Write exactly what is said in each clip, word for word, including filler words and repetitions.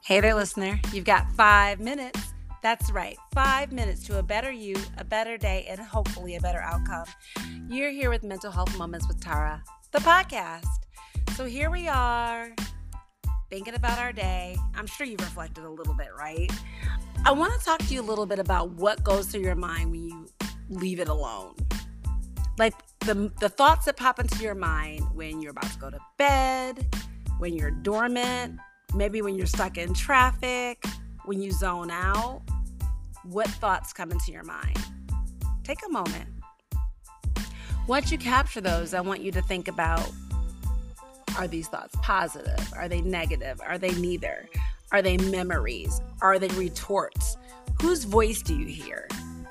Hey there, listener. You've got five minutes. That's right, five minutes to a better you, a better day, and hopefully a better outcome. You're here with Mental Health Moments with Tara, the podcast. So here we are, thinking about our day. I'm sure you've reflected a little bit, right? I want to talk to you a little bit about what goes through your mind when you leave it alone. Like the, the thoughts that pop into your mind when you're about to go to bed, when you're dormant, maybe when you're stuck in traffic, when you zone out. What thoughts come into your mind? Take a moment. Once you capture those, I want you to think about, are these thoughts positive? Are they negative? Are they neither? Are they memories? Are they retorts? Whose voice do you hear?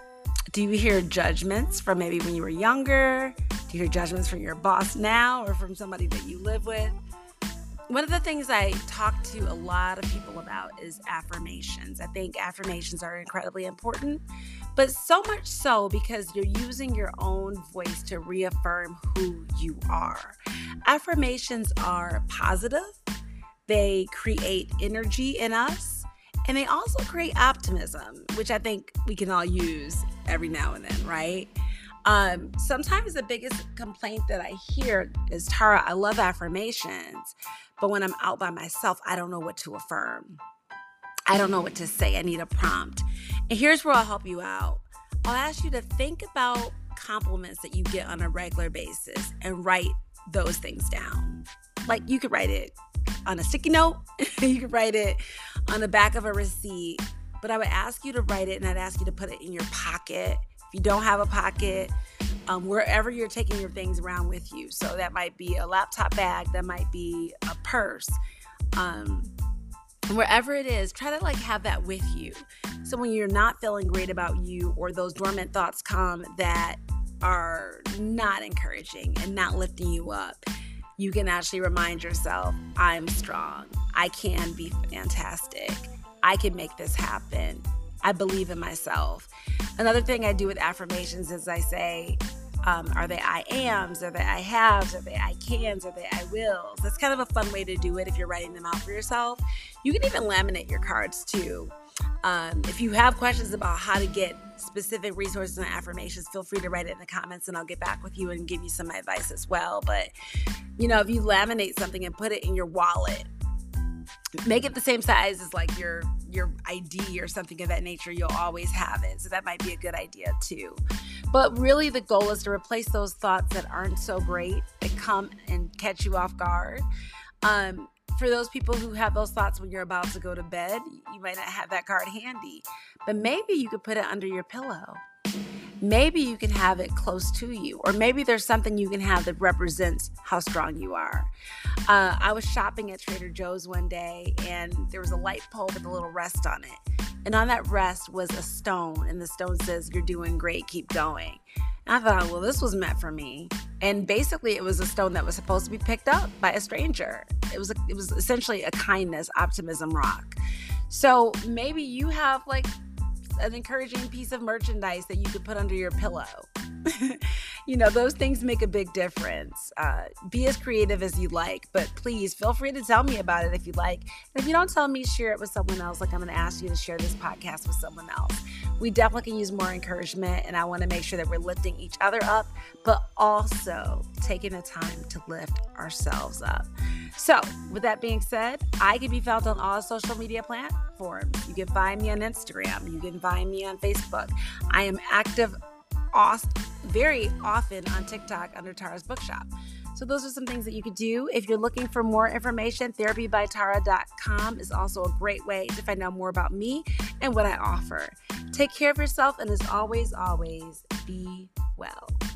Do you hear judgments from maybe when you were younger? Do you hear judgments from your boss now or from somebody that you live with? One of the things I talk to a lot of people about is affirmations. I think affirmations are incredibly important, but so much so because you're using your own voice to reaffirm who you are. Affirmations are positive. They create energy in us, and they also create optimism, which I think we can all use every now and then, right? Um, sometimes the biggest complaint that I hear is, Tara, I love affirmations, but when I'm out by myself, I don't know what to affirm. I don't know what to say. I need a prompt. And here's where I'll help you out. I'll ask you to think about compliments that you get on a regular basis and write those things down. Like you could write it on a sticky note. You could write it on the back of a receipt. But I would ask you to write it, and I'd ask you to put it in your pocket. If you don't have a pocket, um, wherever you're taking your things around with you. So that might be a laptop bag, that might be a purse. Um, wherever it is, try to like have that with you. So when you're not feeling great about you, or those dormant thoughts come that are not encouraging and not lifting you up, you can actually remind yourself, I'm strong. I can be fantastic. I can make this happen. I believe in myself. Another thing I do with affirmations is I say, um, are they I ams? Are they I haves? Are they I cans? Are they I wills? That's kind of a fun way to do it if you're writing them out for yourself. You can even laminate your cards too. Um, if you have questions about how to get specific resources and affirmations, feel free to write it in the comments and I'll get back with you and give you some advice as well. But, you know, if you laminate something and put it in your wallet, make it the same size as like your your I D or something of that nature. You'll always have it. So that might be a good idea too. But really the goal is to replace those thoughts that aren't so great, that come and catch you off guard. Um, for those people who have those thoughts when you're about to go to bed, you might not have that card handy, but maybe you could put it under your pillow. Maybe you can have it close to you, or maybe there's something you can have that represents how strong you are. Uh, I was shopping at Trader Joe's one day, and there was a light pole with a little rest on it. And on that rest was a stone, and the stone says, "You're doing great, keep going." And I thought, well, this was meant for me. And basically, it was a stone that was supposed to be picked up by a stranger. It was a, it was essentially a kindness, optimism rock. So maybe you have like an encouraging piece of merchandise that you could put under your pillow. You know, those things make a big difference. Uh, be as creative as you like, but please feel free to tell me about it if you like. And if you don't tell me, share it with someone else. Like I'm going to ask you to share this podcast with someone else. We definitely can use more encouragement, and I want to make sure that we're lifting each other up, but also taking the time to lift ourselves up. So with that being said, I can be found on all social media platforms. You can find me on Instagram. You can find me on Facebook. I am active off, very often on TikTok under Tara's Bookshop. So those are some things that you could do. If you're looking for more information, therapy by tara dot com is also a great way to find out more about me and what I offer. Take care of yourself, and as always, always be well.